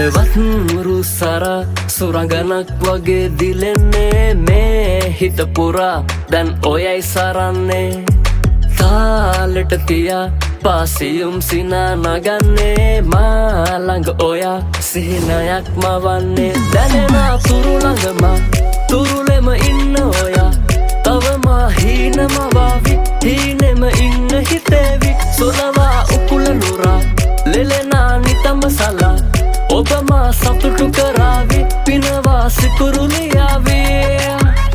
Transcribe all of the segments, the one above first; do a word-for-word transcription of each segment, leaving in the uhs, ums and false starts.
හැඩවත් රුසර සුරංගනක් වගේ දිලෙන්නේ මේ හිත පුරා දැන් ඔයයි සරන්නේ තාලෙට තියා පාසියුම් සිනා නගන්නේ මා ළඟ ඔයා සිහිනයක් මවන්නේ දැනෙන තුරු ළඟම තුරුලෙම ඉන්න ඔයා තවම හීනම වාවි හීනෙම ඉන්න හිතේවි සොලවා උකුල නුරා ලෙලෙනා නිතම සලා ඔබම සතුටු කරාවි පිනවා සිකුරුලියාවේ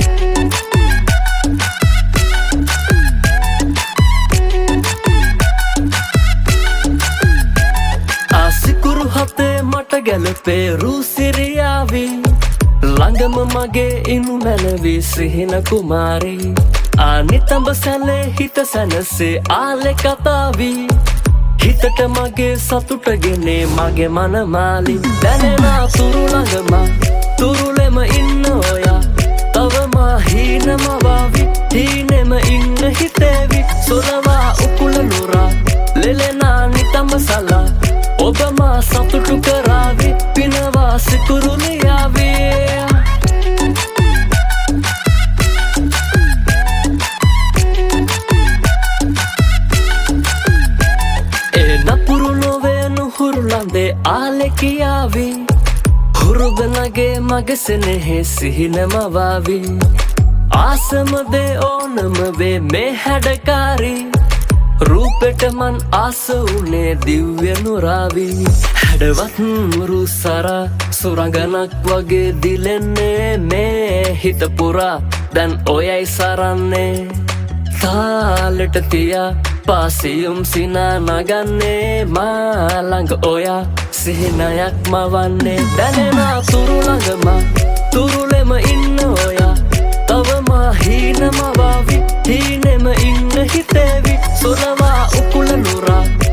ආසිකුරු හතේ මට ගැලපේ රුසිරියාවි ළඟම මගේ ඉනු මැනවි සිහින කුමාරී ආනිතඹ සැලේ හිත සැනසේ ආලෙ කතාවි හිතට මගේ සතුටගෙනේ මගේ මනමාලි දැනෙන තුරු ළඟම තුරුලෙම ඉන්න ඔයා තවම හීනම වාවි හීනෙම ඉන්න හිතේවි සොලවා උකුල නුරා ලෙලෙනා නිතම සලා ඔබම සතුටු කරාවි පිනවා සිකුරුලියාවේ හුරුලන්දේ ආලෙකියාවි හුරුබනගේ මගසනෙහෙ සිහිනම වාවි ආසමදේ ඕනම වේ මේ හැඩකාරි රූපෙට මන් ආස වුණේ දිව්‍ය නුරාවි හැඩවත් රුසර සුරංගනක් වගේ දිලෙන්නේ මේ හිත පුරා දැන් ඔයයි සරන්නේ තාලෙට තියා පාසියුම් සිනා නගන්නේ මා ළඟ ඔයා සිහිනයක් මවන්නේ දැනෙන තුරු ළඟම තුරුලෙම ඉන්න ඔයා තවම හීනම වාවි හීනෙම ඉන්න හිතේවි සොලවා උකුල නුරා